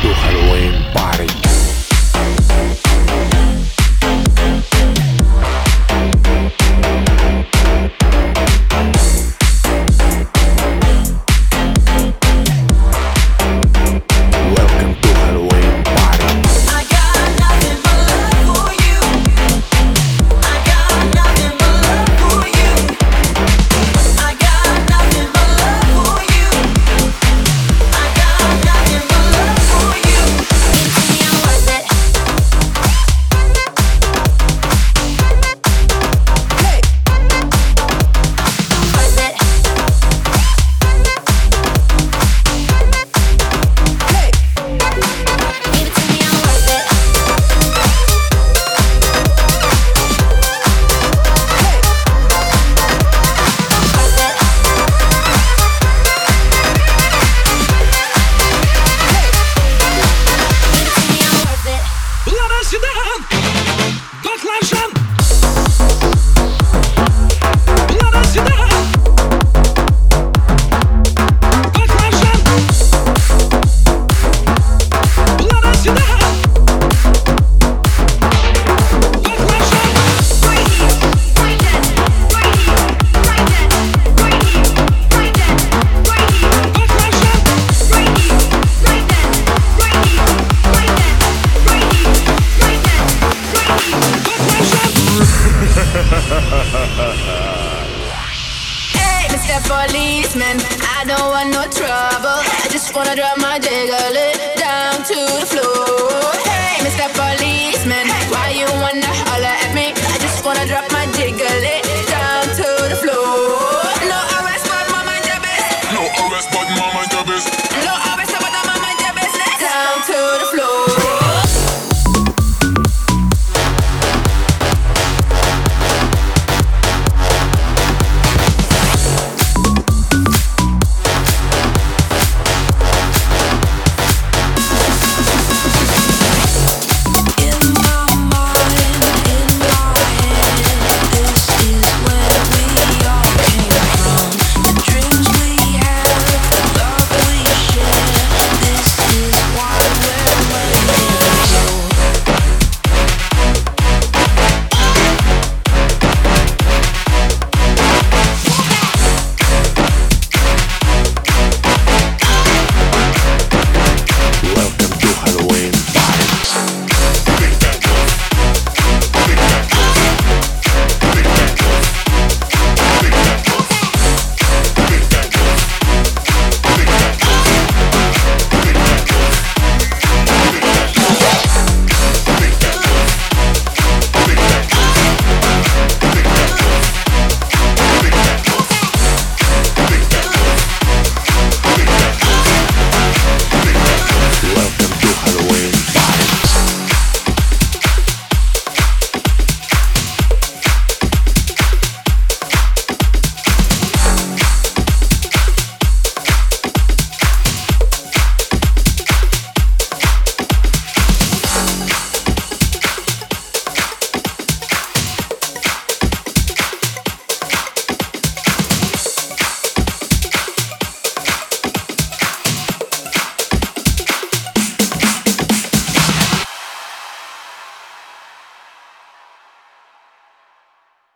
to Halloween party. Welcome to Halloween party. I got nothing but love for you. I got nothing but love for you. I got nothing but love for you. I got nothing but love for you. Give me a worth it. Hey. Worth it. Hey. Give it to me, I'm worth it. Hey. Worth it. Hey. Give it to me, I'm worth it. Bunlara sidan Doklaşan Bunlara sidan Doklaşan Bunlara sidan Doklaşan Right here, right then, right here, right then, right here, right then, right here, Doklaşan right here, right then, right here, right then, right here, right then, right here. Hey, Mr. Policeman, I don't want no trouble. I just wanna drop my jiggle it down to the floor. Hey, Mr. Policeman.